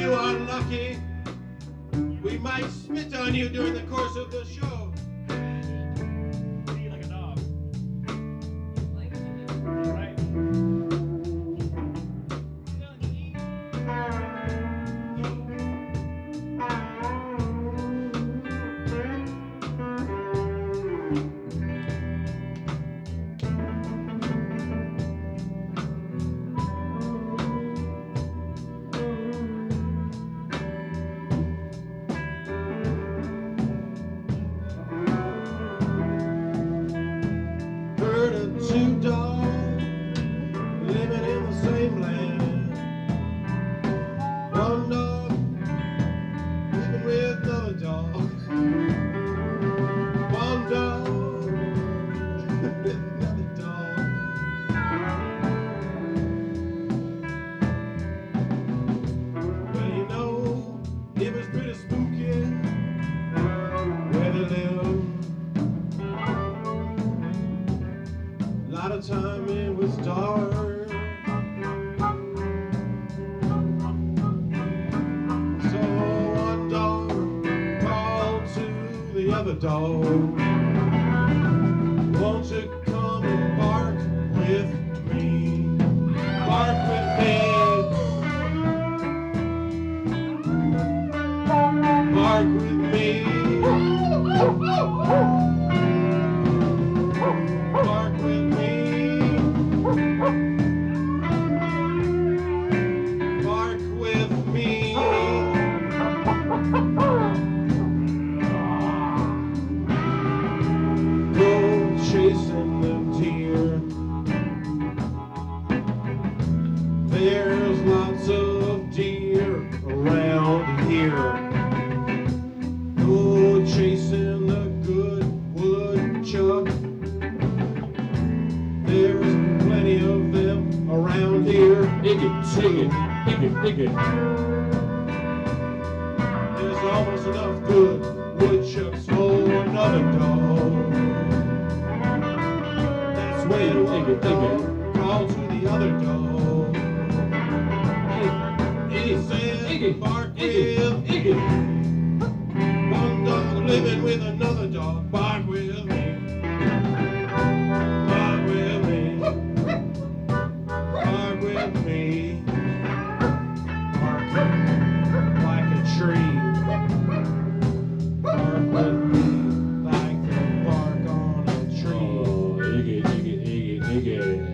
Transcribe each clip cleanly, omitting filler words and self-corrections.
you are lucky, we might spit on you during the course of the show. Like a dog. Right. Heard of two dogs living in the same land. One dog living with another dog. One dog living with another dog. Well, you know, it was pretty spooky where they lived. A lot of time it was dark. So one dog called to the other dog, won't you come and bark with me? Bark with me. Bark with me. Bark with me. Bark with me. Go chasing the deer. There's lots of deer around here. Go chasing the good woodchuck. There's plenty of them around here. Dig it. There's almost enough good woodchucks for another dog. That's when one dog called to the other dog. He said, bark with me. One dog living with another dog. Bark with me. Bark with me. Bark with me. Bark like a tree. Bark with me like the bark on a tree. Oh, Iggy.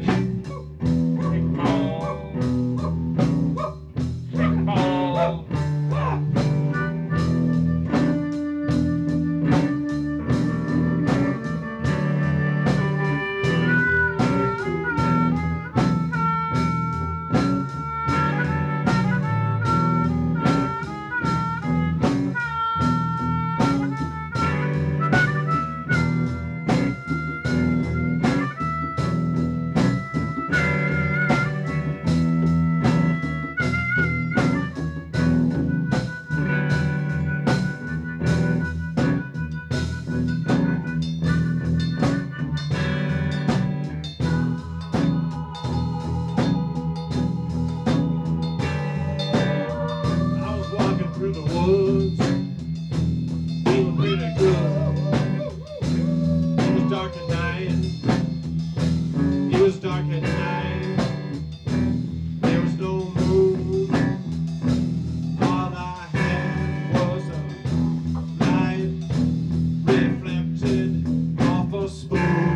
I was walking through the woods, feeling pretty good. It was dark at night. It was dark at night. There was no moon. All I had was a light reflected off a spoon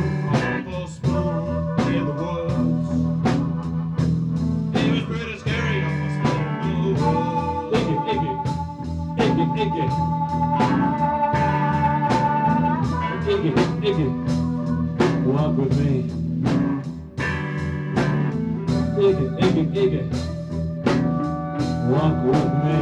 in the woods. It was pretty scary off a spoon in the woods. Iggy. Walk with me. Iggy. Walk with me.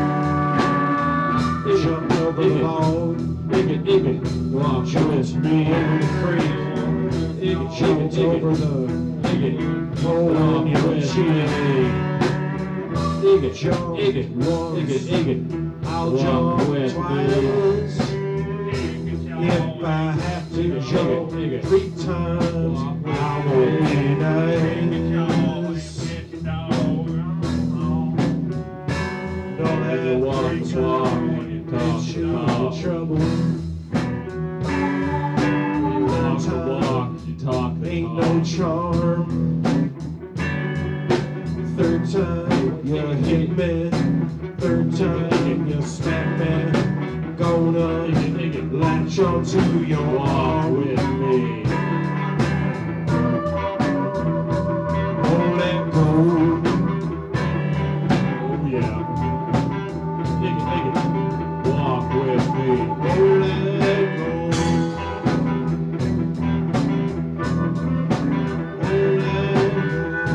Jumped over the log. Iggy. Walk with me. Over the creek. Jumped over the hole in your cheek. Jump once. I'll jump twice. If I have to jump 3 times, I'll be nice. No trouble. You walk the walk, you talk the Ain't talk. no charm. Third time you hit me. Third time you smack me. Gonna latch onto your Walk arm. with me. Won't let go. Oh yeah. Dig it. Walk with me. Won't let go. Won't let go.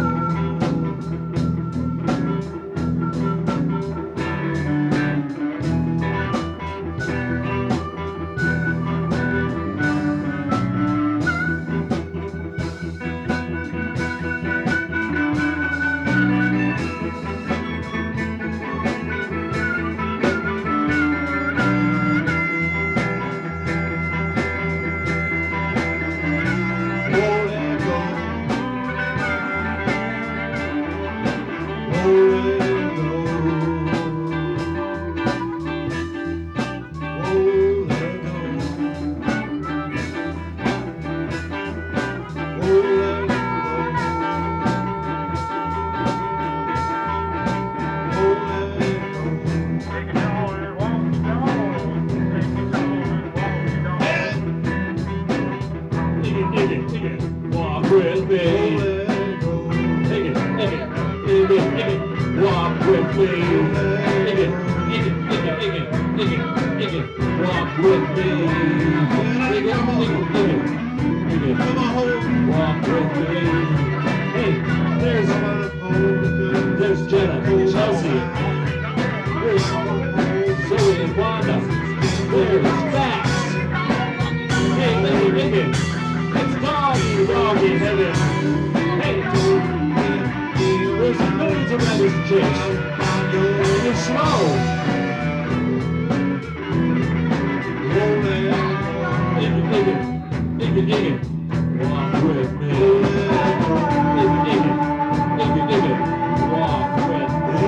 Dig it. Walk with me. Dig it. Walk with me. Dig it. Walk with me. Dig it. Come on home. Walk with me. Hey, there's Jenna, Chelsea, there's Zoe and Wanda, there's Max. Hey, Megan, it's doggy heaven. Hey, there's millions of rabbits and chicks. It's slow. Dig it. Walk with me. Dig it. Walk with me.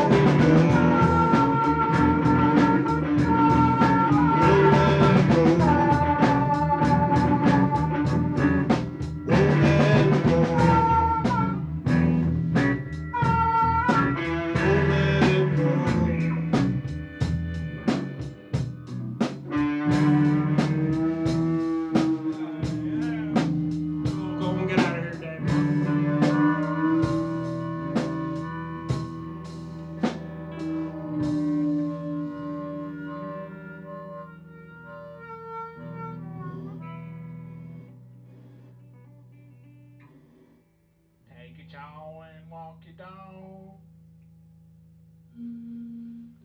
Get out of here, Dave. Take your jaw and walk your dog.